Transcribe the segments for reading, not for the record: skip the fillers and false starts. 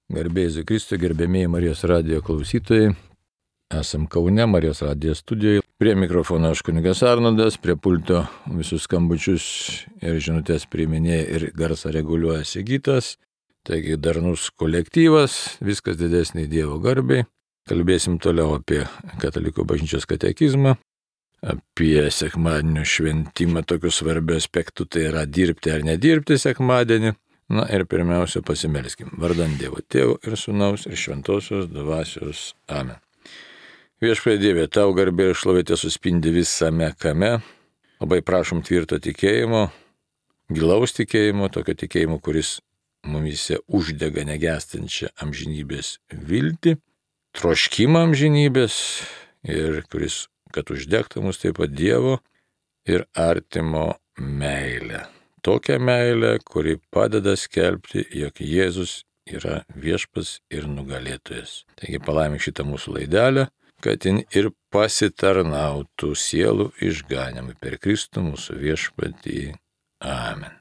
Garbė Jėzui Kristui, gerbėmieji Marijos radijo klausytojai. Esam Kaune, Marijos radijo studijoje. Prie mikrofono aš kunigas Arnoldas, prie pulto visus skambučius ir žinutės priiminėja ir garsą reguliuoja Sigitas. Taigi darnus kolektyvas, viskas didesnį Dievo garbei. Kalbėsim toliau apie Katalikų bažnyčios katekizmą, apie sekmadienio šventimą tokiu svarbiu aspektu, tai yra dirbti ar nedirbti sekmadienį. Na ir pirmiausia pasimelskim. Vardan Dievo Tėvo ir Sūnaus ir Šventosios Dvasios. Amen. Viešpatie Dieve, tau garbė ir šlovė suspindi visame kame. Labai prašom tvirto tikėjimo, gilaus tikėjimo, tokio tikėjimo, kuris mumise uždega negęstančią amžinybės viltį, troškimą amžinybės ir kuris, kad uždegtų mus taip pat Dievo ir artimo meilę. Tokią meilę, kuri padeda skelbti, jog Jėzus yra viešpats ir nugalėtojas. Taigi palaimink šitą mūsų laidelę, kad jin ir pasitarnautų sielų išganimui per Kristų mūsų viešpatį. Amen.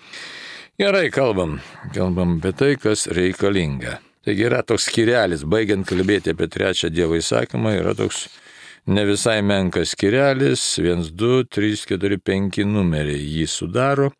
Gerai, kalbam apie tai, kas reikalinga. Taigi yra toks skyrelis, baigiant kalbėti apie trečią Dievo įsakymą, yra toks ne visai menkas skyrelis, 1, 2, 3, 4, 5 numeriai jį sudaro.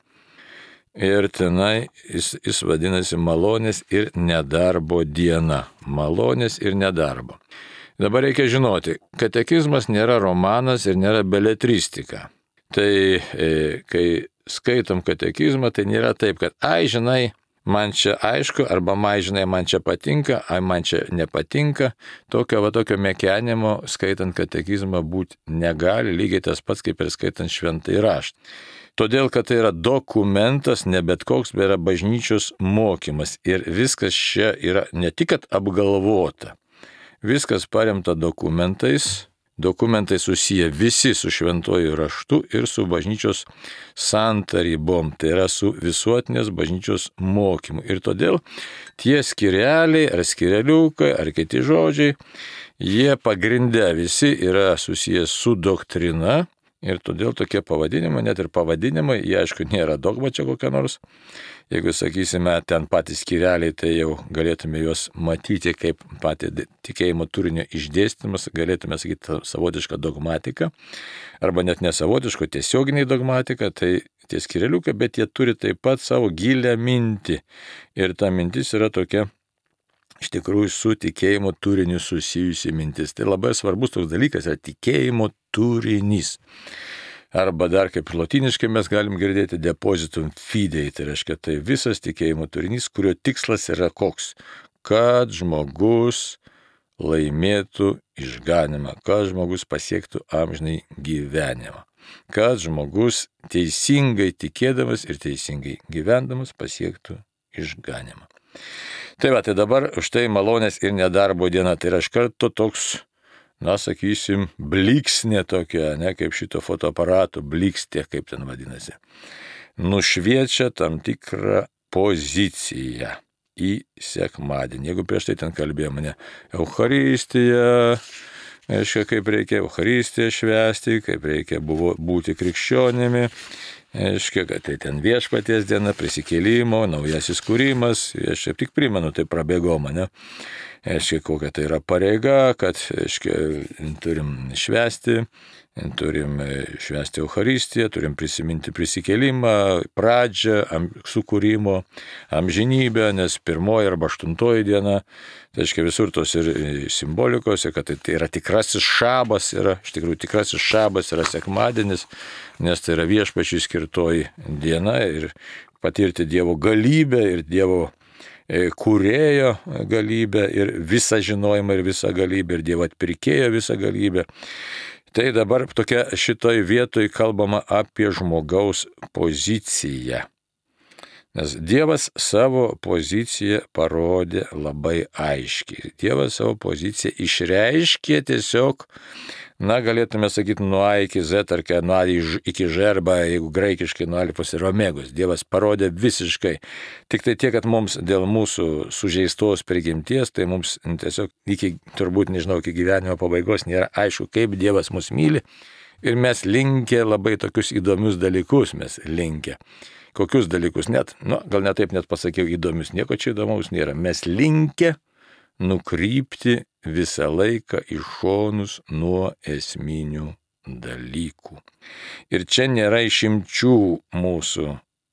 Ir tenai jis vadinasi malonės ir nedarbo diena. Malonės ir nedarbo. Dabar reikia žinoti, katekizmas nėra romanas ir nėra beletristika. Tai kai skaitom katekizmą, tai nėra taip, kad žinai, man čia aišku, arba žinai, man čia patinka, man čia nepatinka. Tokio mekenimo skaitant katekizmą būti negali, lygiai tas pats kaip ir skaitant šventąjį raštą. Todėl, kad tai yra dokumentas, ne bet koks, bet yra bažnyčios mokymas. Ir viskas čia yra ne tik apgalvota, viskas paremta dokumentais. Dokumentai susiję visi su šventuoju raštu ir su bažnyčios santarybom, tai yra su visuotinės bažnyčios mokymu. Ir todėl tie skyreliai ar skyreliukai ar kiti žodžiai, jie pagrinde visi yra susiję su doktrina. Ir todėl tokie pavadinimai, net ir pavadinimai, jie aišku nėra dogma čia kokia nors. Jeigu sakysime, ten patys skyreliai, tai jau galėtume juos matyti kaip patį tikėjimo turinio išdėstymas, galėtume sakyti savotišką dogmatiką, arba net nesavotišką, tiesioginį dogmatiką, tai tie skyreliukai, bet jie turi taip pat savo gilią mintį. Ir ta mintis yra tokia, iš tikrųjų, su tikėjimo turiniu susijusi mintis. Tai labai svarbus toks dalykas yra tikėjimo turinys. Arba dar kaip lotyniškai mes galim girdėti depositum fidei, tai reiškia tai visas tikėjimo turinys, kurio tikslas yra koks? Kad žmogus laimėtų išganimą, kad žmogus pasiektų amžinai gyvenimą, kad žmogus teisingai tikėdamas ir teisingai gyvendamas pasiektų išganimą. Tai dabar štai malonės ir nedarbo diena, tai yra iš karto toks, sakysim, blyksnė tokia, kaip šito fotoaparato blykstė, kaip ten vadinasi. Nušviečia tam tikrą poziciją į sekmadienį. Jeigu prieš tai ten kalbėjome, Eucharistija, aišku, kaip reikia Eucharistiją švęsti, kaip reikia būti krikščionimi, aišku, kad tai ten viešpaties diena, prisikėlimo, naujasis kūrimas, aš šiaip tik primenu, tai prabėgo mane. Aišku, kokia tai yra pareiga, kad turim švęsti Eucharistiją, turim prisiminti prisikėlimą, pradžią, sukūrimo, amžinybę, nes 1 arba 8 diena, tai aišku, visur tos ir simbolikos, kad tai yra tikrasis šabas, iš tikrųjų tikrasis šabas yra sekmadienis, nes tai yra viešpačiui skirtoji diena ir patirti Dievo galybę ir Dievo kūrėjo galybę ir visą žinojimą ir visą galybę ir Dievo atpirkėjo visą galybę. Tai dabar tokia šitoj vietoj kalbama apie žmogaus poziciją. Nes Dievas savo poziciją parodė labai aiškiai. Dievas savo poziciją išreiškė tiesiog, galėtume sakyti, nuo A iki Z, ar nuo A iki Ž, arba jeigu graikiškai nuo alfos ir omegos. Dievas parodė visiškai. Tik tai tiek, kad mums dėl mūsų sužeistos prigimties, tai mums tiesiog iki gyvenimo pabaigos nėra aišku, kaip Dievas mus myli. Ir mes linkę labai tokius įdomius dalykus, Kokius dalykus net, gal net taip net pasakiau, įdomius, nieko čia įdomaus nėra. Mes linkę nukrypti visą laiką į šonus nuo esminių dalykų. Ir čia nėra išimčių mūsų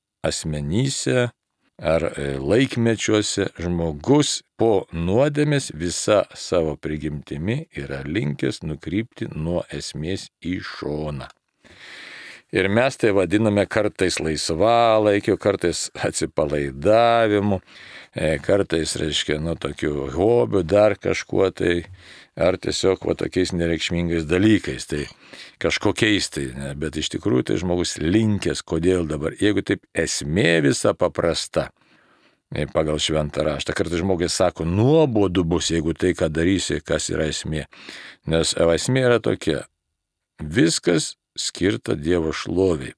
asmenyse ar laikmečiuose. Žmogus po nuodėmės visa savo prigimtimi yra linkęs nukrypti nuo esmės į šoną. Ir mes tai vadiname kartais laisvalaikiu, kartais atsipalaidavimu, kartais, tokiu hobiu, dar kažkuo tai, ar tiesiog tokiais nereikšmingais dalykais, tai kažkokiais tai, bet iš tikrųjų tai žmogus linkęs, kodėl dabar, jeigu taip esmė visa paprasta, pagal šventą raštą, kartais žmogus sako, nuobodu bus, jeigu tai, ką darysi, kas yra esmė, nes esmė yra tokia, viskas skirta Dievo šloviai.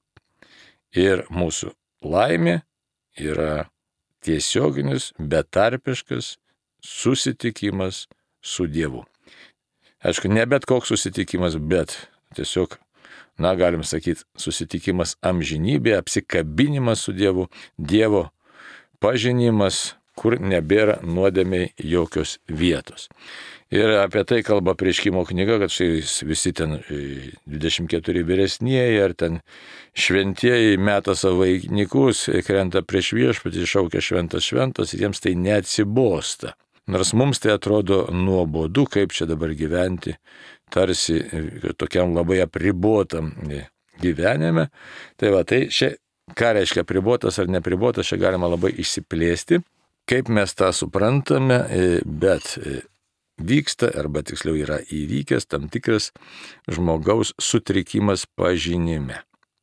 Ir mūsų laimė yra tiesioginis, betarpiškas susitikimas su Dievu. Aišku, ne bet koks susitikimas, bet tiesiog, galim sakyti, susitikimas amžinybėje, apsikabinimas su Dievu, Dievo pažinimas, kur nebėra nuodėmei jokios vietos. Ir apie tai kalba Apreiškimo knyga, kad visi ten 24 vyresnieji ar ten šventieji meta savo vainikus, krenta prieš Viešpatį, šaukia šventas šventas ir jiems tai neatsibosta. Nors mums tai atrodo nuobodu, kaip čia dabar gyventi, tarsi tokiam labai apribotam gyvenime. Tai čia, ką reiškia apribotas ar neapribotas, čia galima labai išsiplėsti, kaip mes tą suprantame, bet vyksta, arba tiksliau yra įvykęs tam tikras žmogaus sutrikimas pažinime.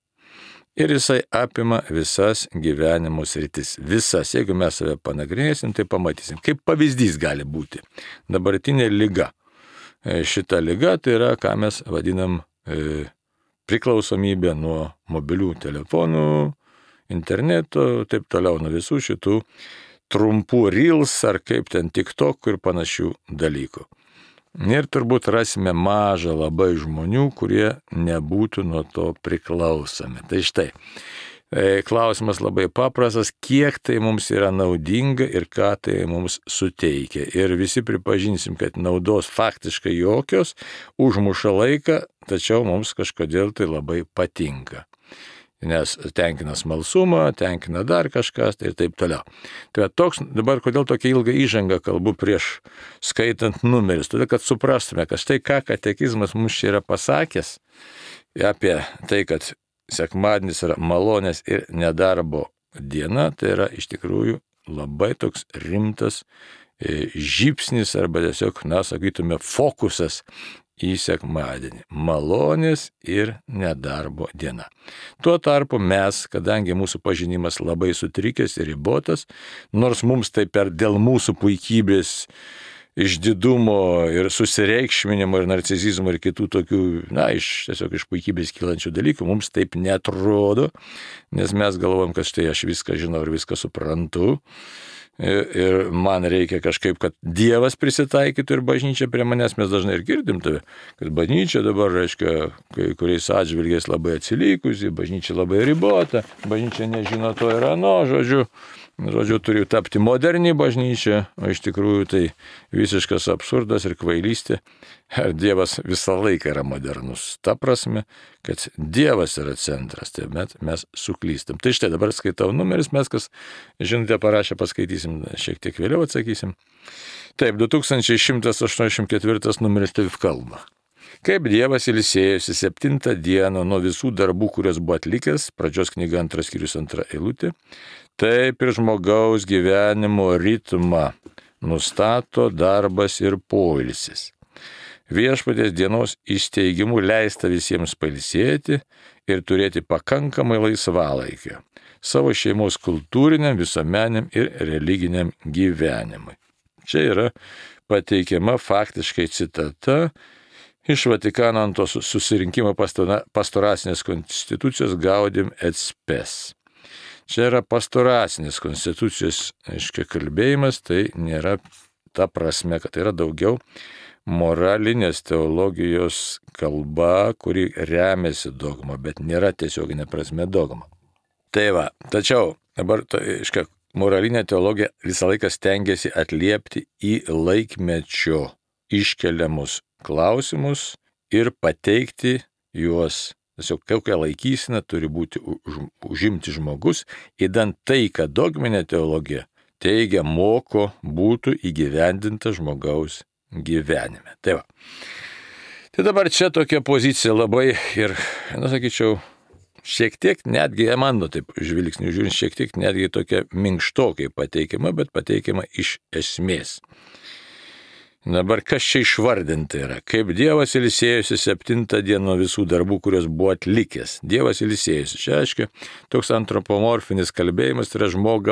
Ir jisai apima visas gyvenimo sritis. Visas, jeigu mes save panagrinėsim, tai pamatysim. Kaip pavyzdys gali būti dabartinė liga. Šita liga tai yra, ką mes vadinam priklausomybė nuo mobilių telefonų, interneto, taip toliau, nuo visų šitų trumpų reels ar kaip ten TikTok ir panašių dalykų. Ir turbūt rasime mažą labai žmonių, kurie nebūtų nuo to priklausomi. Tai štai, klausimas labai paprastas, kiek tai mums yra naudinga ir ką tai mums suteikia. Ir visi pripažinsim, kad naudos faktiškai jokios, užmuša laiką, tačiau mums kažkodėl tai labai patinka. Nes tenkina smalsumą, tenkina dar kažkas ir taip toliau. Tai toks, dabar kodėl tokia ilga įžanga kalbu prieš skaitant numerius, todėl kad suprastume, kad štai ką katekizmas mums čia yra pasakęs apie tai, kad sekmadienis yra malonės ir nedarbo diena, tai yra iš tikrųjų labai toks rimtas žybsnis arba tiesiog, sakytume, fokusas į sekmadienį. Malonės ir nedarbo diena. Tuo tarpu mes, kadangi mūsų pažinimas labai sutrikęs ir ribotas, nors mums tai dėl mūsų puikybės, išdidumo ir susireikšminimo ir narcisizmo ir kitų tokių, tiesiog iš puikybės kylančių dalykų, mums taip netrodo, nes mes galvojam, kad štai aš viską žinau ir viską suprantu. Ir man reikia kažkaip, kad Dievas prisitaikytų ir bažnyčia prie manęs, mes dažnai ir girdim tave, kad bažnyčia dabar, reiškia, kai kuriais atžvilgiais labai atsilikusi, bažnyčia labai ribota, bažnyčia nežino to ir ano, žodžiu, turi tapti moderni bažnyčia, o iš tikrųjų tai visiškas absurdas ir kvailystė. Ar Dievas visą laiką yra modernus? Ta prasme, kad Dievas yra centras, tai mes suklystam. Tai štai dabar skaitau numeris, mes kas žinutę parašę paskaitysim, šiek tiek vėliau atsakysim. Taip, 2184 numeris taip kalba. Kaip Dievas ilsėjosi 7 dieną nuo visų darbų, kurios buvo atlikęs, pradžios knyga 2 skyrius 2 eilutė, taip ir žmogaus gyvenimo ritmą nustato darbas ir poilsis. Viešpaties dienos įsteigimu leista visiems pailsėti ir turėti pakankamai laisvalaikio savo šeimos kultūriniam, visuomeniam ir religiniam gyvenimui. Čia yra pateikiama faktiškai citata iš Vatikano II susirinkimo pastoracinės konstitucijos Gaudium et Spes. Čia yra pastoracinės konstitucijos, kalbėjimas, tai nėra ta prasme, kad tai yra daugiau moralinės teologijos kalba, kuri remiasi dogma, bet nėra tiesioginė prasme dogma. Tai va, tačiau dabar, moralinė teologija visą laiką stengiasi atliepti į laikmečio iškeliamus klausimus ir pateikti juos. Tiesiog kokia laikysena turi būti užimti žmogus, įdant tai, kad dogminė teologija teigia, moko būtų įgyvendinta žmogaus gyvenime. Tai va. Tai dabar čia tokia pozicija labai ir, sakyčiau, šiek tiek netgi, mano taip žvilgsnių žiūrint, šiek tiek netgi tokia minkštokai pateikiama, bet pateikiama iš esmės. Dabar kas čia išvardinta yra? Kaip Dievas ilsėjosi 7 dieną visų darbų, kurios buvo atlikęs. Dievas ilsėjosi. Čia, aiškiai, toks antropomorfinis kalbėjimas, tai yra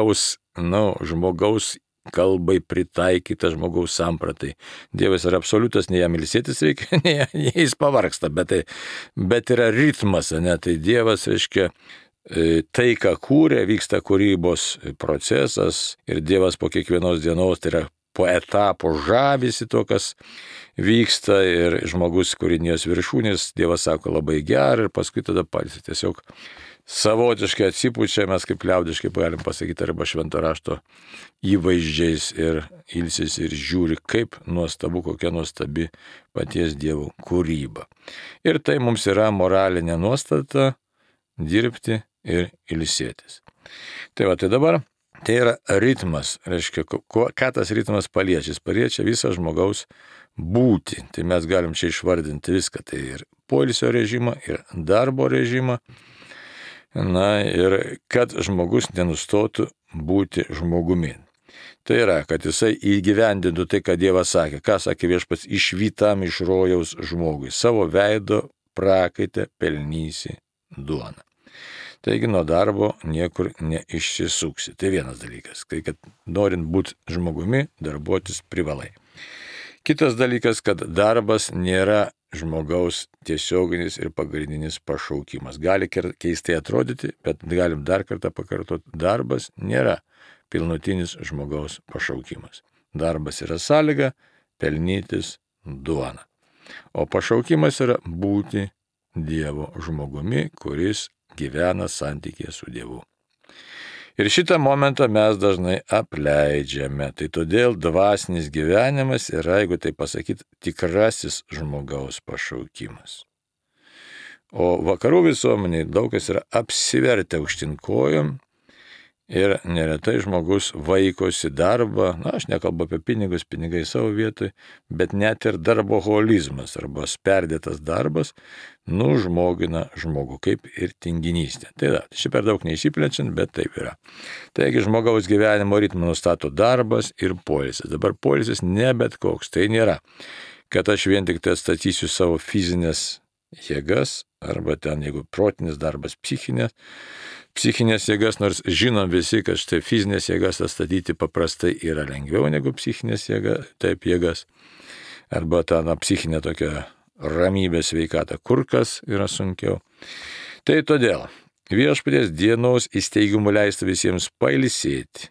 žmogaus kalbai pritaikyta, žmogaus sampratai. Dievas yra absoliutas, nei jam ilsėtis reikia, nei jis pavargsta, bet yra ritmas, ne? Tai Dievas, reiškia, tai, ką kūrė, vyksta kūrybos procesas ir Dievas po kiekvienos dienos, tai yra po etapo žavisi to, kas vyksta ir žmogus kūrinijos viršūnės, Dievas sako labai gerai ir paskui tada patys tiesiog savotiškai atsipučia, mes kaip liaudiškai galim pasakyti, arba švento rašto įvaizdžiais ir ilsis ir žiūri, kaip nuostabu, kokia nuostabi paties Dievo kūryba. Ir tai mums yra moralinė nuostata dirbti ir ilsėtis. Tai va, tai dabar tai yra ritmas, reiškia, ką tas ritmas paliečia? Jis paliečia visą žmogaus būtį. Tai mes galim čia išvardinti viską. Tai ir poilsio režimą, ir darbo režimą. Na ir kad žmogus nenustotų būti žmogumi. Tai yra, kad jisai įgyvendintų tai, ką Dievas sakė. Ką sakė Viešpats? Išvytam iš rojaus žmogui. Savo veido prakaitę pelnysi duoną. Taigi nuo darbo niekur neišsisuksi. Tai vienas dalykas, kad norint būti žmogumi, darbuotis privalai. Kitas dalykas, kad darbas nėra žmogaus tiesioginis ir pagrindinis pašaukimas. Gali keistai atrodyti, bet galim dar kartą pakartoti, darbas nėra pilnutinis žmogaus pašaukimas. Darbas yra sąlyga pelnytis duoną. O pašaukimas yra būti Dievo žmogumi, kuris gyvena santykėje su Dievu. Ir šitą momentą mes dažnai apleidžiame. Tai todėl dvasinis gyvenimas yra, jeigu tai pasakyti, tikrasis žmogaus pašaukimas. O vakarų visuomeniai daug kas yra apsivertę aukštyn kojom ir neretai žmogus vaikosi darbą, aš nekalbu apie pinigus, pinigai savo vietoj, bet net ir darboholizmas arba perdėtas darbas nužmogina žmogų, kaip ir tinginystė. Tai čia per daug neįsiplečiant, bet taip yra. Taigi žmogaus gyvenimo ritmą nustato darbas ir poilsis. Dabar poilsis ne bet koks, tai nėra, kad aš vien tik tai atstatysiu savo fizinės jėgas, arba ten, jeigu protinis darbas, psichinės jėgas, nors žinom visi, kad štai fizinės jėgas atstatyti paprastai yra lengviau negu psichinės jėgas, arba ta psichinė tokia ramybė sveikata kur kas yra sunkiau. Tai todėl Viešpaties dienos įsteigimų leista visiems pailsėti,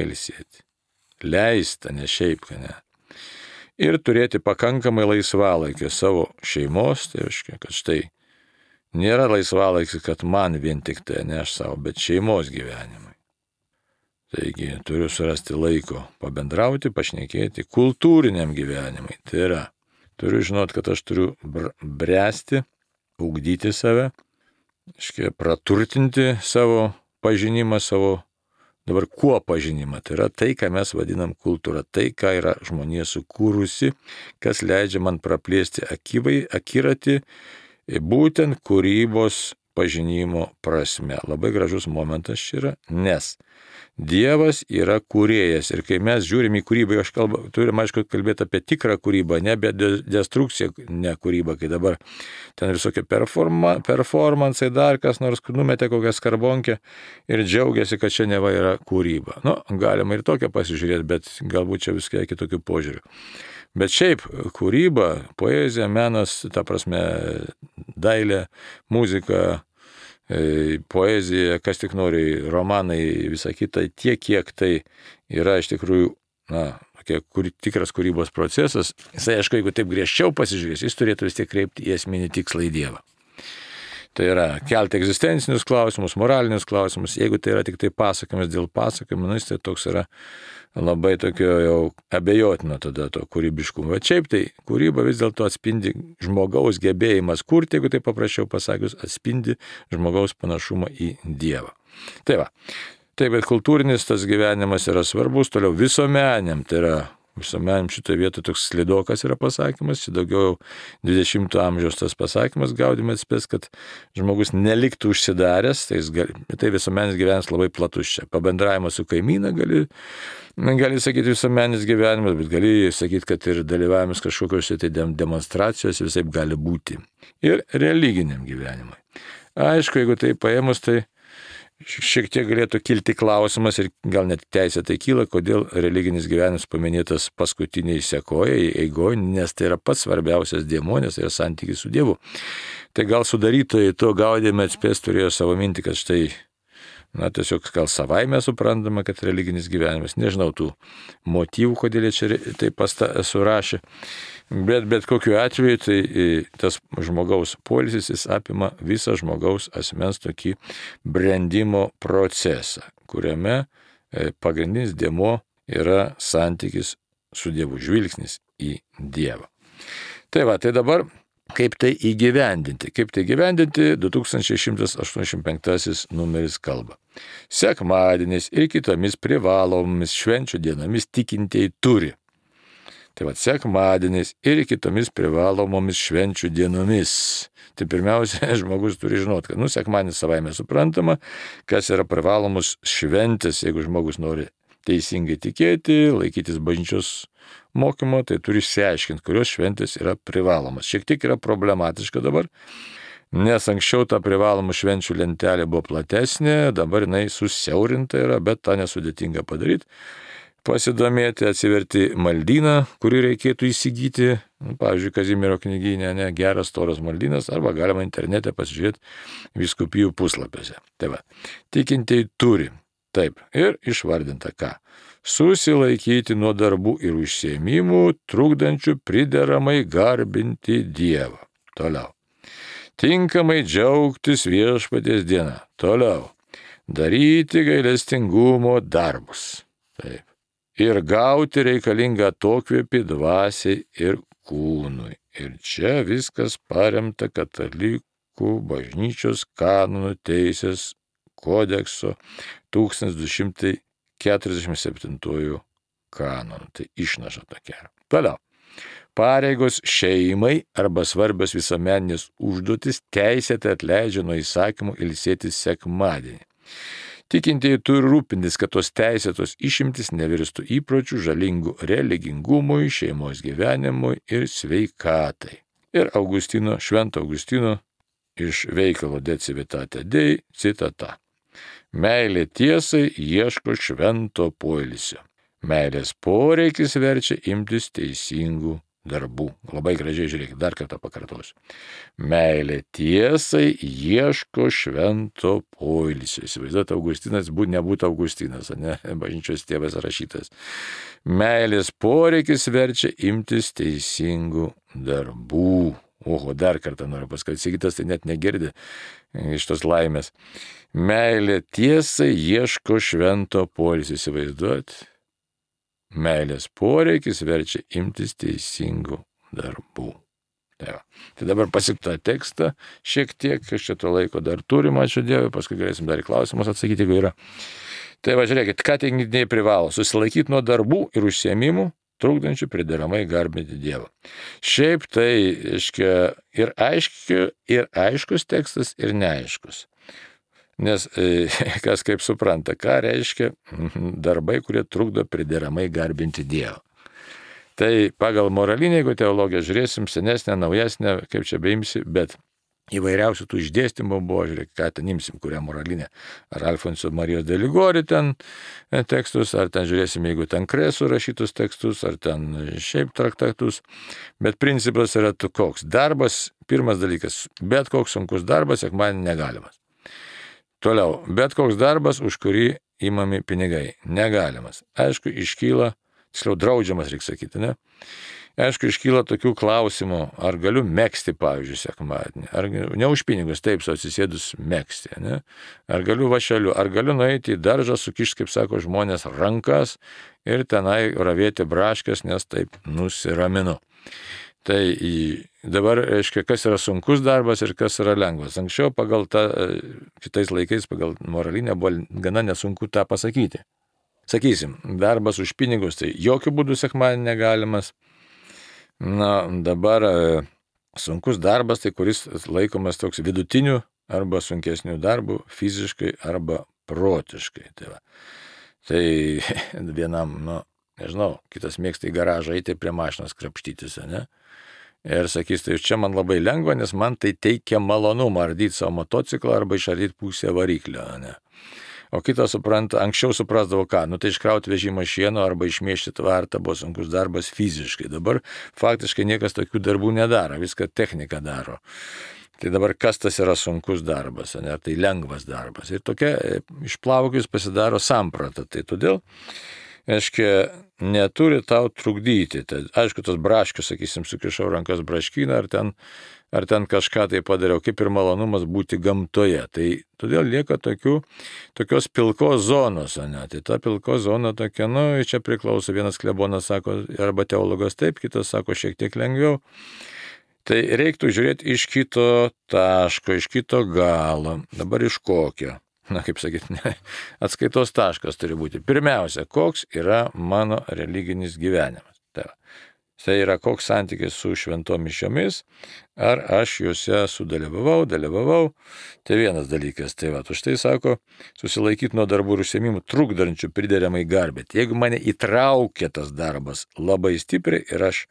leista, ne šiaip, ne. Ir turėti pakankamai laisvalaikio savo šeimos, tai reiškia, kad štai nėra laisvalaikis, kad man vien tik tai, ne aš savo, bet šeimos gyvenimui. Taigi turiu surasti laiko pabendrauti, pašnekėti kultūriniam gyvenimui. Tai yra, turiu žinoti, kad aš turiu bręsti, ugdyti save, praturtinti savo pažinimą, dabar kuo pažinimą? Tai yra tai, ką mes vadinam kultūra, tai, ką yra žmonija sukūrusi, kas leidžia man praplėsti akiratį, būtent kūrybos pažinimo prasme. Labai gražus momentas čia yra, nes Dievas yra kūrėjas ir kai mes žiūrim į kūrybą, turim aišku kalbėti apie tikrą kūrybą, ne apie destrukciją, ne kūrybą, kai dabar ten visokie performansai, dar kas nors numetė kokią skarbonkę ir džiaugiasi, kad čia neva yra kūryba. Galima ir tokią pasižiūrėti, bet galbūt čia viskai kitokių požiūrių. Bet šiaip kūryba, poezija, menas, ta prasme, dailė, muzika, poezija, kas tik nori, romanai, visa kita, tiek, kiek tai yra iš tikrųjų, tikras kūrybos procesas, jisai, aišku, jeigu taip griežčiau pasižiūrės, jis turėtų vis tiek kreipti į esminį tikslą į Dievą. Tai yra kelti egzistencinius klausimus, moralinius klausimus. Jeigu tai yra tik tai pasakojimas dėl pasakojimo, tai toks yra labai tokio jau abejotino tada to kūrybiškumo. Bet šiaip tai kūryba vis dėlto atspindi žmogaus gebėjimas kurti, jeigu tai paprasčiau pasakius, atspindi žmogaus panašumą į Dievą. Tai va. Taip, bet kultūrinis tas gyvenimas yra svarbus, toliau visuomeniam, tai yra visuomeniam šitoje vietoje toks slidokas yra pasakymas, čia daugiau 20 amžiaus tas pasakymas gaudime atspės, kad žmogus neliktų užsidaręs, tai visuomenis gyvenimas labai platus čia. Pabendravimas su kaimyną gali sakyti visuomenis gyvenimas, bet gali sakyti, kad ir dalyvavimas kažkokiuose tai demonstracijose visai gali būti. Ir religiniam gyvenimui. Aišku, jeigu tai paėmus, tai šiek tiek galėtų kilti klausimas ir gal net teisėtai kyla, kodėl religinis gyvenimas paminėtas paskutiniai sekoje, eigoje, nes tai yra pats svarbiausias dėmuo, nes tai yra santykis su Dievu. Tai gal sudarytojai to gaudėme atspės turėjo savo mintį, kad štai, tiesiog gal savaime suprantama, kad religinis gyvenimas, nežinau tų motyvų, kodėl jie čia taip surašė, bet kokiu atveju tai tas žmogaus poilsis jis apima visą žmogaus asmens tokį brendimo procesą, kuriame pagrindinis dėmuo yra santykis su Dievu, žvilgsnis į Dievą. Tai va, tai dabar kaip tai įgyvendinti? 2185 numeris kalba. Sekmadieniais ir kitomis privalomomis švenčių dienomis tikintieji turi. Tai va, sekmadieniais ir kitomis privalomomis švenčių dienomis. Tai pirmiausia, žmogus turi žinoti, kad sekmadienis savaime suprantama, kas yra privalomus šventės, jeigu žmogus nori teisingai tikėti, laikytis bažnyčios mokymo, tai turi išsiaiškinti, kurios šventės yra privalomas. Šiek tiek yra problematiška dabar, nes anksčiau ta privalomų švenčių lentelė buvo platesnė, dabar jinai susiaurinta yra, bet tą nesudėtinga padaryti. Pasidomėti, atsiverti maldyną, kurį reikėtų įsigyti, pavyzdžiui, Kazimiero knygyne, geras storas maldynas, arba galima internete pasižiūrėti vyskupijų puslapiuose. Tai va, tikintieji turi. Taip, ir išvardinta ką? Susilaikyti nuo darbų ir užsiėmimų, trukdančių prideramai garbinti Dievą. Toliau. Tinkamai džiaugtis viešpaties diena. Toliau. Daryti gailestingumo darbus. Taip. Ir gauti reikalingą atokvėpį dvasiai ir kūnui. Ir čia viskas paremta katalikų bažnyčios kanonų teisės kodekso 1247 kanonų. Tai išnaša tokia. Toliau. Pareigos šeimai arba svarbios visuomeninės užduotis teisėtai atleidžia nuo įsakymų ilsėtis sekmadienį. Tikintieji turi rūpintis, kad tos teisėtos išimtis nevirstų įpročių žalingų religingumui, šeimos gyvenimui ir sveikatai. Ir Švento Augustino iš veikalo De Civitate Dei citata. Meilė tiesai ieško švento poilsio. Meilės poreikis verčia imtis teisingų darbų. Labai gražiai žiūrėkit, dar kartą pakartosiu. Meilė tiesai ieško švento poilsio. Įsivaizduot, Augustinas nebūtų Augustinas, ne bažnyčios tėvas rašytas. Meilės poreikis verčia imtis teisingų darbų. Oho, dar kartą noriu pasakyti, Sigitas tai net negirdi iš tos laimės. Meilė tiesai ieško švento poilsio, įsivaizduot. Meilės poreikis verčia imtis teisingų darbų. Tai dabar pasiktą tekstą šiek tiek, aš čia to laiko dar turim, ačiū Dievui, paskui galėsim dar į klausimus atsakyti, jeigu yra. Tai va, žiūrėkit, ką tikintieji privalo? Susilaikyti nuo darbų ir užsiėmimų, trukdančių prideramai garbinti Dievą. Šiaip tai, ir aiškus tekstas, ir neaiškus. Nes kas kaip supranta, ką reiškia darbai, kurie trukdo prideramai garbinti Dievą. Tai pagal moralinę, jeigu teologiją žiūrėsim, senesnę, naujesnę, kaip čia beimsi, bet įvairiausių tų išdėstymų buvo, žiūrėk, ką ten imsim, kurią moralinę. Ar Alfonso Marijos de Ligori ten tekstus, ar ten žiūrėsim, jeigu ten Kresų rašytus tekstus, ar ten šiaip traktatus. Bet principas yra koks. Darbas, pirmas dalykas, bet koks sunkus darbas, sekmadienį negalimas. Toliau, bet koks darbas, už kurį imami pinigai, negalimas. Aišku, iškyla, tiksliau draudžiamas, reikia sakyti, ne? aišku, iškyla tokių klausimų, ar galiu megzti, pavyzdžiui, sekmadienį, ar ne už pinigus, taip, sau atsisėdus megzti, ne? Ar galiu vašeliu, ar galiu nueiti į daržą, sukišti, kaip sako žmonės, rankas ir tenai ravėti braškes, nes taip nusiraminu. Tai dabar, reiškia, kas yra sunkus darbas ir kas yra lengvas. Anksčiau kitais laikais pagal moralinę buvo gana nesunku tą pasakyti. Sakysim, darbas už pinigus, tai jokių būdų sekmadienį negalimas. Na, dabar sunkus darbas, tai kuris laikomas toks vidutiniu arba sunkesniu darbu fiziškai arba protiškai. Tai vienam, nežinau, kitas mėgsta į garažą eiti prie mašinos krapštytis, ne? Ir sakys, tai čia man labai lengva, nes man tai teikia malonumą ardyti savo motociklą arba išardyti pusę variklio, ne? O kitas anksčiau suprasdavo ką, tai iškrauti vežimą šieno arba išmėžti tvartą buvo sunkus darbas fiziškai. Dabar faktiškai niekas tokių darbų nedaro, viską technika daro. Tai dabar kas tas yra sunkus darbas, ne? Ar tai lengvas darbas. Ir tokia išplaukius pasidaro samprata. Tai todėl, aiškiai, neturi tau trukdyti. Tai, aišku, tos braškius, sakysim, sukišau rankas braškyną, ar ten kažką tai padariau, kaip ir malonumas būti gamtoje. Tai todėl lieka tokios pilkos zonos, ne? Tai ta pilkos zona tokia, čia priklauso, vienas klebonas sako, arba teologas taip, kitas sako šiek tiek lengviau. Tai reiktų žiūrėti iš kito taško, iš kito galo. Dabar iš kokio? Kaip sakyti, atskaitos taškas turi būti. Pirmiausia, koks yra mano religinis gyvenimas. Tai yra koks santykis su šventom mišiomis, ar aš juose dalyvavau. Tai vienas dalykas. Tai už tai sako, susilaikyti nuo darbų ir užsiėmimų trukdančių prideriamai garbėti. Jeigu mane įtraukia tas darbas labai stipriai ir aš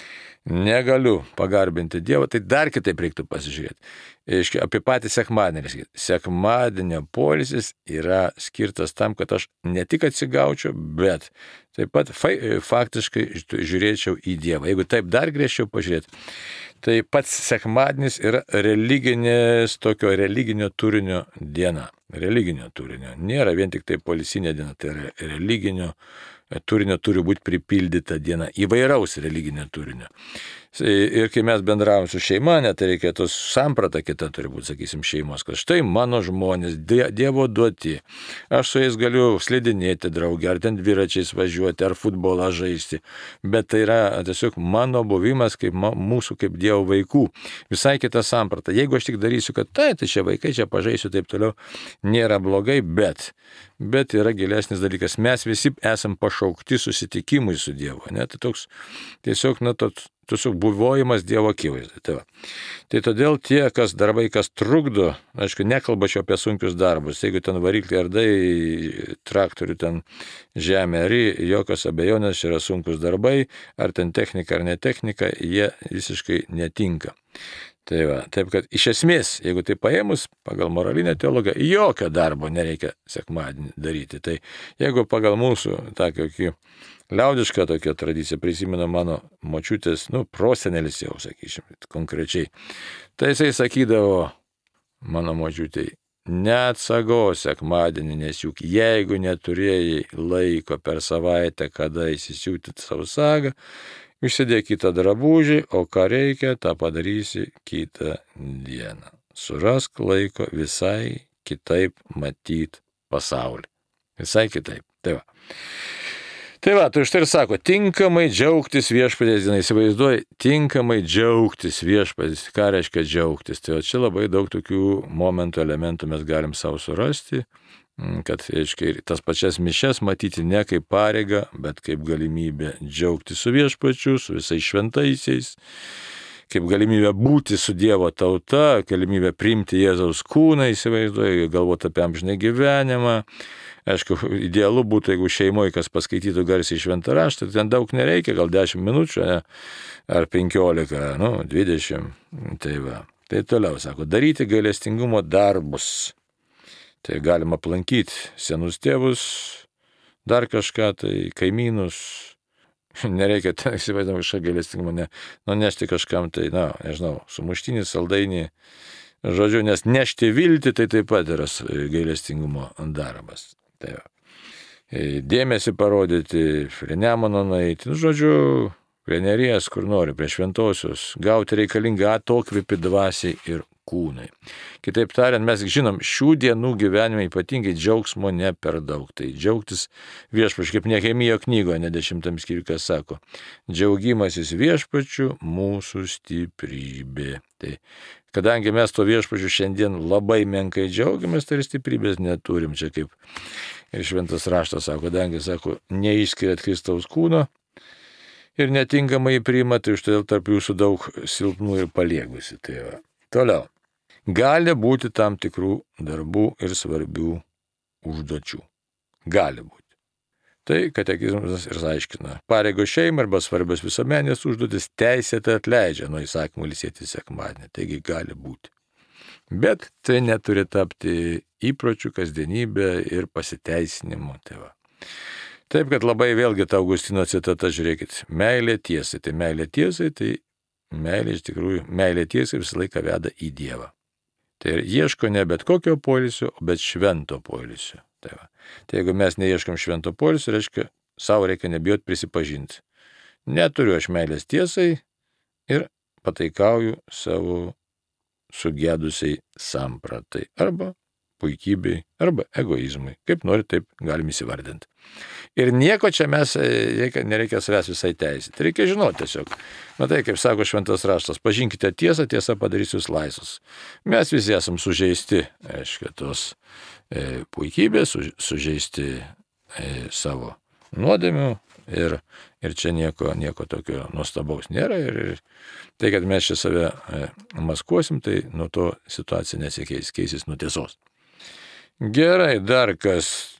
negaliu pagarbinti Dievą, tai dar kitaip reiktų pasižiūrėti. Apie patį sekmadienį. Sekmadienio poilsis yra skirtas tam, kad aš ne tik atsigaučiau, bet taip pat faktiškai žiūrėčiau į Dievą. Jeigu taip dar griežčiau pažiūrėti, tai pats sekmadienis yra tokio religinio turinio diena. Religinio turinio. Nėra vien tik tai poilsinė diena, tai yra religinio turinio turi būti pripildyta diena, įvairaus religinio turinio. Ir kai mes bendravom su šeima, tai reikėtų samprata kita turi būti, sakysim, šeimos, kad štai mano žmonės, Dievo duoti, aš su jais galiu slidinėti draugę, ar ten dviračiais važiuoti, ar futbolą žaisti, bet tai yra tiesiog mano buvimas kaip mūsų kaip Dievo vaikų. Visai kita samprata. Jeigu aš tik darysiu, kad tai čia vaikai, čia pažaisiu, taip toliau, nėra blogai, bet yra gilesnis dalykas. Mes visi esam pašaukti susitikimui su Dievu. Ne? Tai toks tiesiog buvojimas Dievo akivaizdoje. Tai todėl tie, kas darbai, kas trukdo, aišku, nekalbačiau apie sunkius darbus. Jeigu ten variklį ardai, traktorių ten žemė ari, jokios abejonės yra sunkus darbai, ar ten technika ar netechnika, jie visiškai netinka. Taip kad iš esmės, jeigu tai paėmus pagal moralinę teologiją, jokio darbo nereikia sekmadienį daryti. Tai jeigu pagal mūsų tokį liaudišką tokią tradiciją prisimena mano močiutės, prosenelis jau, sakysim, konkrečiai, tai jisai sakydavo mano močiutei, neatsagos sekmadienį, nes juk jeigu neturėjai laiko per savaitę, kada įsisiūti savo sagą, užsidėk kitą drabužį, o ką reikia, tą padarysi kitą dieną. Surask laiko visai kitaip matyti pasaulį. Visai kitaip. Tai štai ir sako, tinkamai džiaugtis viešpaties diena. Įsivaizduoji, tinkamai džiaugtis viešpaties. Ką reiškia džiaugtis? Tai čia labai daug tokių momentų, elementų mes galim savo surasti, kad, aiškiai, tas pačias mišias matyti ne kaip pareigą, bet kaip galimybę džiaugtis su viešpačiu, su visais šventaisiais, kaip galimybę būti su Dievo tauta, galimybę priimti Jėzaus kūną, įsivaizduoju, galvoti apie amžinai gyvenimą. Aišku, idealu būtų, jeigu šeimoje kas paskaitytų garsiai šventą raštą, ten daug nereikia, gal 10 minučių, ar 15, 20. Tai toliau, sako, daryti gailestingumo darbus. Tai galima aplankyti senus tėvus, dar kažką, tai kaimynus. Nereikia, įsivaizduoti, kažką gailestingumo, nešti kažkam, tai, nežinau, sumuštinį, saldainį. Žodžiu, nes nešti viltį, tai taip pat yra gailestingumo darbas. Dėmesį parodyti, prie Nemuno nueiti. Žodžiu, prie Neries, kur nori, prie Šventosios, gauti reikalingą atokvėpį dvasiai ir kūnai. Kitaip tariant, mes žinom, šių dienų gyvenime ypatingai džiaugsmo ne per daug. Tai džiaugtis viešpačiu, kaip Nehemijo knygoje, 10 skyriuje sako, džiaugimasis viešpačiu mūsų stiprybė. Tai kadangi mes to viešpačiu šiandien labai menkai džiaugiamės, tai ir stiprybės neturim. Čia kaip ir šventas raštas sako, kadangi, sako, neišskiriat Kristaus kūno ir netinkamai priima, tai užtai tarp jūsų daug silpnų ir paliegusi. Tai va. Toliau. Gali būti tam tikrų darbų ir svarbių užduočių. Gali būti. Tai katekizmas ir aiškina. Pareigos šeimai arba svarbios visuomenės užduotis teisėtai atleidžia nuo įsakymų ilsėti sekmadienį. Taigi gali būti. Bet tai neturi tapti įpročių, kasdienybė ir pasiteisinimu. Tai va. Taip, kad labai vėlgi ta Augustino citata, žiūrėkit, meilė tiesai. Tai meilė tiesai, tai meilė iš tikrųjų, meilė tiesai visą laiką veda į Dievą. Tai ieško ne bet kokio poilsio, bet švento poilsio. Tai jeigu mes neieškom švento poilsio, reiškia, savo reikia nebijoti prisipažinti. Neturiu aš meilės tiesai ir pataikauju savo sugėdusiai sampratai arba puikybei, arba egoizmui. Kaip nori, taip galim įsivardinti. Ir nieko čia mes nereikia savęs visai teisėti. Reikia žinoti tiesiog. Matai, kaip sako šventas raštas, pažinkite tiesą, tiesa padarys jūs laisvus. Mes visi esam sužeisti, aiškiai, tos puikybės, sužeisti savo nuodėmių ir čia nieko tokio nuostabaus nėra. Ir tai, kad mes čia save maskuosim, tai nuo to situacija nesikeis, keisis nuo tiesos. Gerai, dar kas,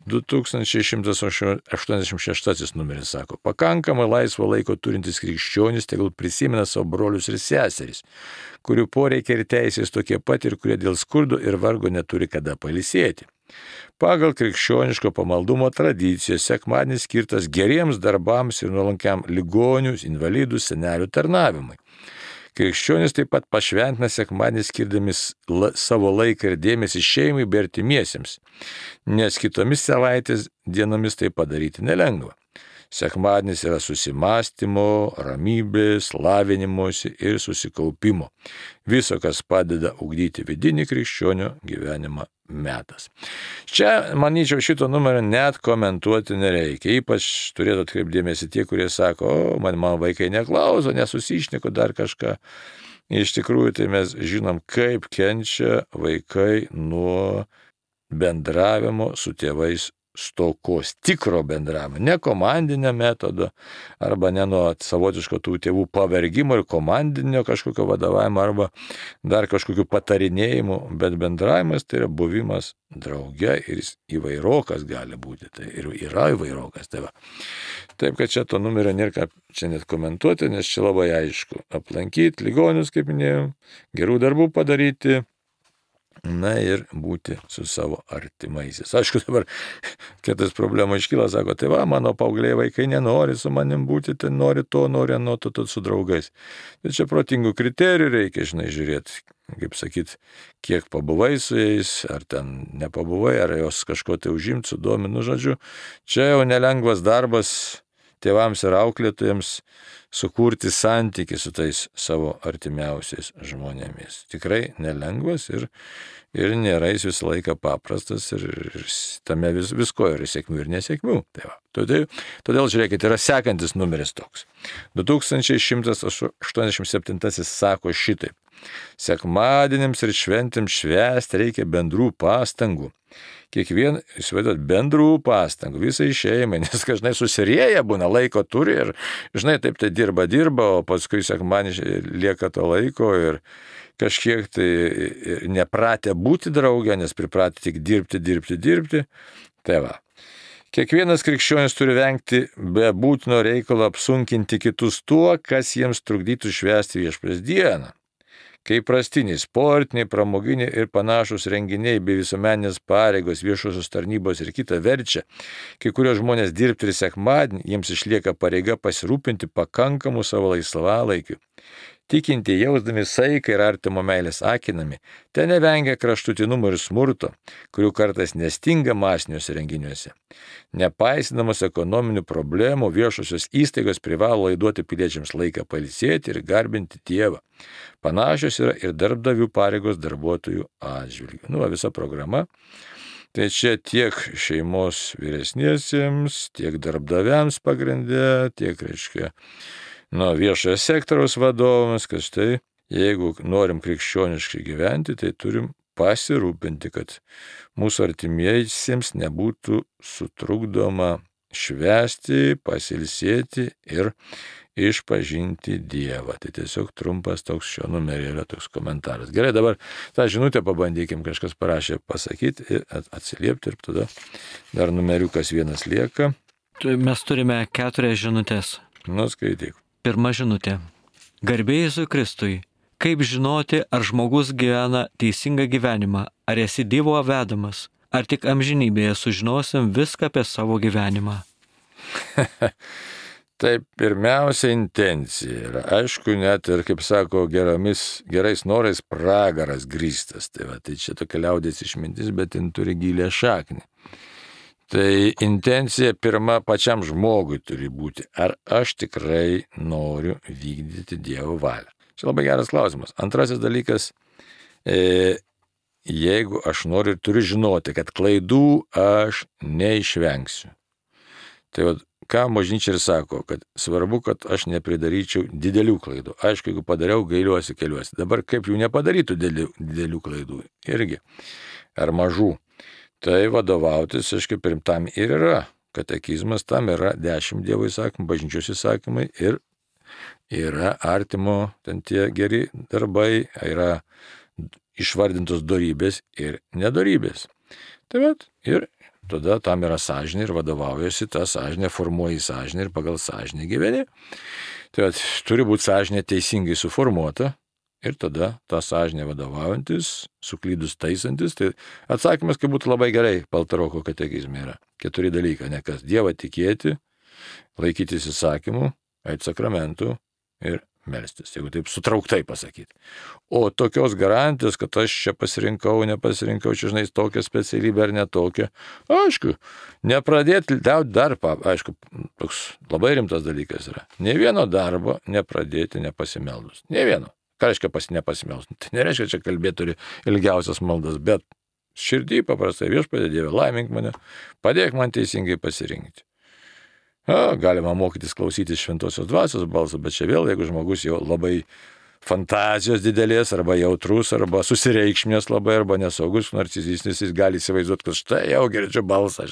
2186 numeris sako, pakankamai laisvo laiko turintis krikščionys tegul prisimena savo brolius ir seserys, kurių poreikiai ir teisės tokie pat ir kurie dėl skurdo ir vargo neturi kada pailsėti. Pagal krikščioniško pamaldumo tradiciją sekmadienis skirtas geriems darbams ir nuolankiam ligonių, invalidų, senelių tarnavimui. Krikščionys taip pat pašventina sekmadienį skirdami savo laiką ir dėmesį šeimai bei artimiesiems, nes kitomis savaitės dienomis tai padaryti nelengva. Sekmadienis yra susimąstymo, ramybės, lavinimosi ir susikaupimo. Viso, kas padeda ugdyti vidinį krikščionio gyvenimą metas. Čia, manyčiau, šito numerio net komentuoti nereikia. Ypač turėtų atkreipdėmėsi tie, kurie sako, man vaikai neklauso, nesusišneku dar kažką. Iš tikrųjų, tai mes žinom, kaip kenčia vaikai nuo bendravimo su tėvais stokos, tikro bendravimo, ne komandinio metodo, arba ne nuo savotiško tų tėvų pavergimo ir komandinio kažkokio vadovavimo, arba dar kažkokių patarinėjimų, bet bendravimas tai yra buvimas drauge ir jis įvairokas gali būti, tai ir yra įvairokas. Tai va. Taip, kad čia to numerio nėra ką čia net komentuoti, nes čia labai aišku. Aplankyti ligonius, kaip minėjau, gerų darbų padaryti, na ir būti su savo artimaisiais. Aišku, dabar kitas problema iškyla, sako, tai va, mano paaugliai vaikai nenori su manim būti, tai nori to, nori ano, to su draugais. Bet čia protingų kriterijų reikia, žiūrėti, kaip sakyt, kiek pabuvai su jais, ar ten nepabuvai, ar jos kažko tai užimti, sudominu, žodžiu. Čia jau nelengvas darbas tėvams ir auklėtojams sukurti santykį su tais savo artimiausiais žmonėmis. Tikrai nelengvas ir nėra jis visą laiką paprastas ir tame visko yra sėkmių ir nesėkmių. Tai va. Todėl žiūrėkit, yra sekantis numeris toks. 2187 sako šitaip. Sekmadieniams ir šventėms švęsti reikia bendrų pastangų. Įsivaizduot, bendrų pastangų visai šeimai, nes kažnai susirėję būna, laiko turi ir, žinai, taip tai dirba, o paskui sekmadienį lieka to laiko ir kažkiek tai nepratę būti drauge, nes pripratę tik dirbti. Tai va. Kiekvienas krikščionis turi vengti be būtino reikalo apsunkinti kitus tuo, kas jiems trukdytų švęsti viešpaties dieną. Kai įprastiniai, sportiniai, pramoginiai ir panašus renginiai bei visuomeninės pareigos, viešosios tarnybos ir kita verčia, kai kurie žmonės dirbti ir sekmadienį, jiems išlieka pareiga pasirūpinti pakankamu savo laisvalaikiu. Tikinti jausdami saiką ir artimo meilės akinami, ten nevengia kraštutinumų ir smurto, kurių kartais nestinga masiniuose renginiuose. Nepaisydamos ekonominių problemų, viešosios įstaigos privalo laiduoti piliečiams laiką pailsėti ir garbinti Dievą. Panašios yra ir darbdavių pareigos darbuotojų atžvilgiu. Visa programa. Tai čia tiek šeimos vyresniesiems, tiek darbdaviams pagrindė, tiek, viešojo sektoriaus vadovams, kad štai, jeigu norim krikščioniškai gyventi, tai turim pasirūpinti, kad mūsų artimiesiems nebūtų sutrukdoma švęsti, pasilsėti ir išpažinti Dievą. Tai tiesiog trumpas toks šio numerėlio toks komentaras. Gerai, dabar tą žinutę pabandykim, kažkas parašė pasakyti ir atsiliepti ir tada dar numeriukas vienas lieka. Mes turime 4 žinutės. Skaityk. Pirma žinutė. Garbė Jėzui Kristui. Kaip žinoti, ar žmogus gyvena teisingą gyvenimą, ar esi Dievo vedamas, ar tik amžinybėje sužinosim viską apie savo gyvenimą? Tai pirmiausia intencija yra, aišku, net ir, kaip sako, gerais norais pragaras grįstas. Tai čia tokia liaudės išmintis, bet jin turi gilę šaknį. Tai intencija pirma pačiam žmogui turi būti, ar aš tikrai noriu vykdyti Dievo valią. Čia labai geras klausimas. Antrasis dalykas, jeigu aš noriu ir turiu žinoti, kad klaidų aš neišvengsiu. Tai ką bažnyčia ir sako, kad svarbu, kad aš nepridaryčiau didelių klaidų. Aišku, jeigu padariau, gailiuosi, keliuosi. Dabar kaip jų nepadarytų didelių klaidų irgi, ar mažų. Tai vadovautis, tam ir yra katekizmas, tam yra 10 Dievo įsakymų, bažnyčios įsakymai ir yra artimo, ten tie geri darbai, yra išvardintos dorybės ir nedorybės. Ir tada tam yra sąžinė ir vadovaujasi, ta sąžinė, formuoji sąžinę ir pagal sąžinę gyveni. Turi būti sąžinė teisingai suformuota. Ir tada tą sąžinę vadovaujantis, suklydus taisantis, tai atsakymas, kaip būtų labai gerai Paltaroko katekizme yra. 4 dalykai, kas Dievą tikėti, laikytis įsakymų, eiti sakramentų ir melstis, jeigu taip sutrauktai pasakyti. O tokios garantijos, kad aš čia pasirinkau, nepasirinkau, čia tokią specialybę ar netokią, aišku, nepradėti darbą, aišku, toks labai rimtas dalykas yra. Nė vieno darbo nepradėti nepasimeldus. Nė vieno. Ką reiškia nepasimelst? Tai nereiškia, čia kalbėti turi ilgiausias maldas, bet širdį paprastai Viešpatie Dieve, laimink mane, padėk man teisingai pasirinkti. Galima mokytis klausytis šventosios dvasios balso, bet čia vėl, jeigu žmogus jau labai fantazijos didelės, arba jautrus, arba susireikšmės labai, arba nesaugus, narcisistinis, jis gali įsivaizduoti, kad štai jau girdžiu balsą,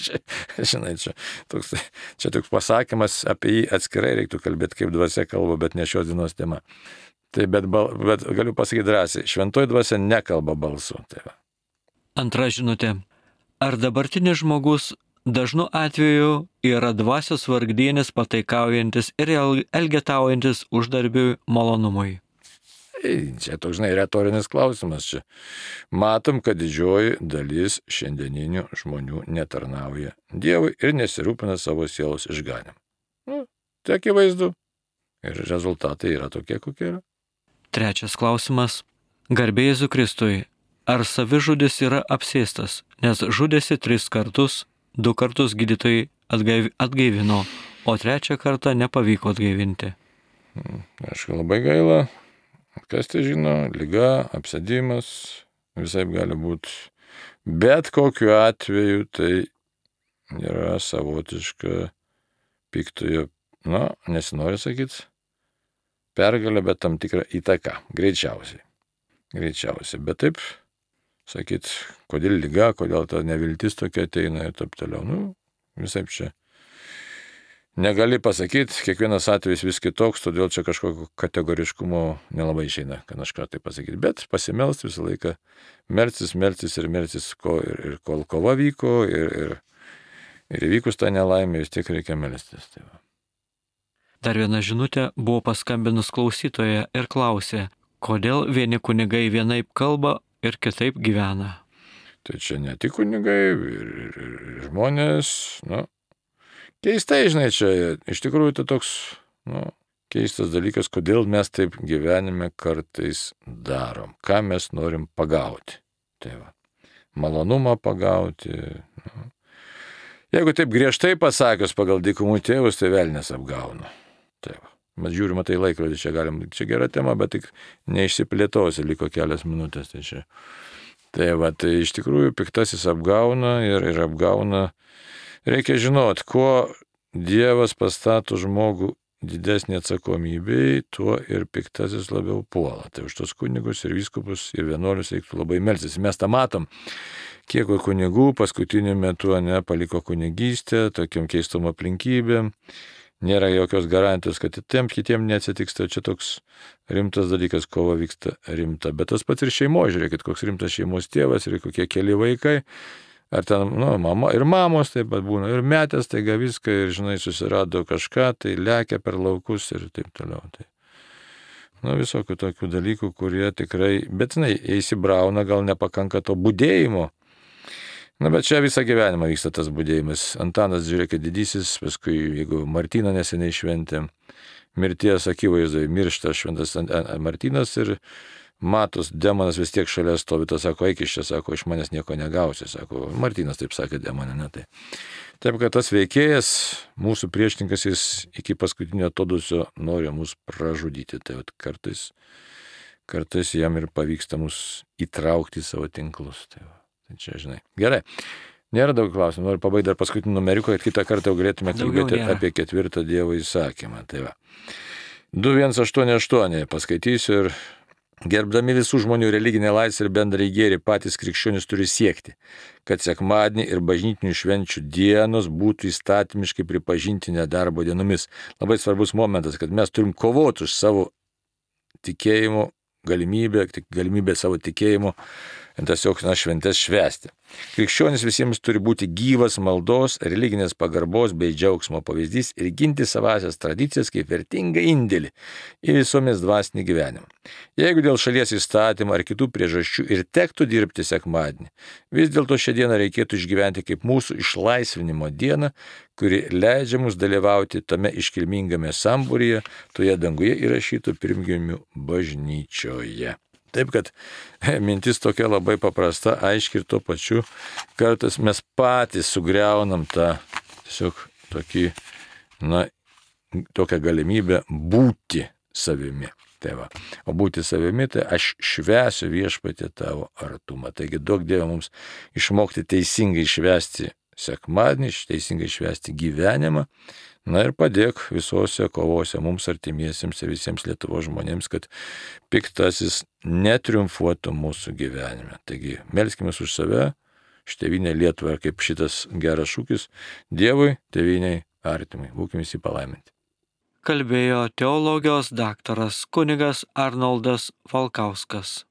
čia toks pasakymas, apie jį atskirai reiktų kalbėti, kaip dvasia kalba, bet ne šios dienos tema. Tai bet galiu pasakyti drąsiai, šventoji dvasia nekalba balsu. Antra žinutė. Ar dabartinis žmogus dažnu atveju yra dvasios vargdienis pataikaujantis ir elgetaujantis uždarbiui malonumui? Čia toks, retorinis klausimas. Čia matom, kad didžioji dalis šiandieninių žmonių netarnauja Dievui ir nesirūpina savo sielos išganimu. Tai akivaizdu. Ir rezultatai yra tokie, kokie yra. Trečias klausimas. Garbė Jėzui Kristui. Ar savižudis yra apsėstas, nes žudėsi 3 kartus, 2 kartus gydytojai atgaivino, o 3 kartą nepavyko atgaivinti? Aišku, labai gaila. Kas tai žino, liga, apsėdimas, visai gali būti. Bet kokiu atveju tai yra savotiška piktojo, nesinori sakyti, pergalė, bet tam tikra įtaka. Greičiausiai. Bet taip, sakyt, kodėl liga, kodėl ta neviltis tokia ateina ir taip toliau. Visai čia. Negali pasakyti, kiekvienas atvejis vis kitoks, todėl čia kažkokio kategoriškumo nelabai išeina, kad aš ką tai pasakyti. Bet pasimelst visą laiką, melstis ir kol kova vyko, ir įvykus tą nelaimę, vis tiek reikia melstis. Dar viena žinutė buvo paskambinus klausytoja ir klausė, kodėl vieni kunigai vienaip kalba ir kitaip gyvena. Tai čia ne tik kunigai, ir žmonės, keistai, čia iš tikrųjų tai toks, keistas dalykas, kodėl mes taip gyvenime kartais darom, ką mes norim pagauti. Tai va, malonumą pagauti. Jeigu taip griežtai pasakius pagal dykumų tėvus, tai velnias apgauna. Tai va. Mes žiūrime tai laikrodį, čia gera tema, bet tik neišsiplėtosiu, liko kelias minutės. Tai va, tai iš tikrųjų piktasis apgauna ir apgauna. Reikia žinot, kuo Dievas pastato žmogų didesnė atsakomybė, tuo ir piktasis labiau puola. Tai už tos kunigus ir vyskupus ir vienuolius reiktų labai melstis. Mes tą matom, kiek kunigų paskutiniu metu paliko kunigystę, tokiam keistom aplinkybėm. Nėra jokios garantijos, kad kitiem neatsitiks, tai čia toks rimtas dalykas, kova vyksta rimta. Bet tas pats ir šeimoje, žiūrėkit, koks rimtas šeimos tėvas ir kokie keli vaikai. Ar ten, mama ir mamos taip pat būna, ir metės, taiga viską, ir, susirado kažką, tai lekia per laukus ir taip toliau. Tai. Visokių tokių dalykų, kurie tikrai, bet, įsibrauna, gal nepakanka to budėjimo. Bet čia visą gyvenimą vyksta tas budėjimas. Antanas, žiūrėkit, didysis, paskui, jeigu Martyną neseniai šventė, mirties akivaizdoje miršta šventas Martynas ir matos, demonas vis tiek šalia stovi, tas sako, eik iš čia, sako, iš manęs nieko negausi, sako, Martynas taip sakė demonė, ne tai. Taip, kad tas veikėjas, mūsų priešininkas, jis iki paskutinio atodusio nori mus pražudyti. Tai kartais jam ir pavyksta mus įtraukti į savo tinklus. Tai čia, Gerai. Nėra daug klausimų. Noriu pabaigti dar paskutinį numeriuką, kad kitą kartą jau galėtume kalbėti apie 4 Dievo įsakymą. Tai va. 2188 paskaitysiu ir gerbdami visų žmonių religinę laisvę ir bendrąjį gėrį patys krikščionys turi siekti, kad sekmadienį ir bažnytinių švenčių dienos būtų įstatymiškai pripažinti nedarbo dienomis. Labai svarbus momentas, kad mes turim kovoti už savo tikėjimo galimybę savo tikėjimo tiesiog šventes švęsti. Krikščionis visiems turi būti gyvas maldos, religinės pagarbos bei džiaugsmo pavyzdys ir ginti savasias tradicijas kaip vertingą indėlį į visuomenės dvasinį gyvenimą. Jeigu dėl šalies įstatymų ar kitų priežasčių ir tektų dirbti sekmadienį, vis dėlto šią dieną reikėtų išgyventi kaip mūsų išlaisvinimo dieną, kuri leidžia mums dalyvauti tame iškilmingame sambūryje, toje danguje įrašytų pirmgimių bažnyčioje. Taip, kad mintis tokia labai paprasta, aiški ir tuo pačiu kartais mes patys sugriaunam tą tiesiog tokią galimybę būti savimi. Tai va. O būti savimi, tai aš švęsiu viešpatie tavo artumą. Taigi duok Dieve mums išmokti teisingai švęsti sekmadienį, teisingai švęsti gyvenimą. Ir padėk visose kovose mums artimiesiems ir visiems Lietuvos žmonėms, kad piktasis netriumfuotų mūsų gyvenime. Taigi, melskime už save, už tėvynę Lietuvą, kaip šitas geras šūkis, Dievui, tėvyniai, artimai. Būkime visi palaiminti. Kalbėjo teologijos daktaras kunigas Arnoldas Valkauskas.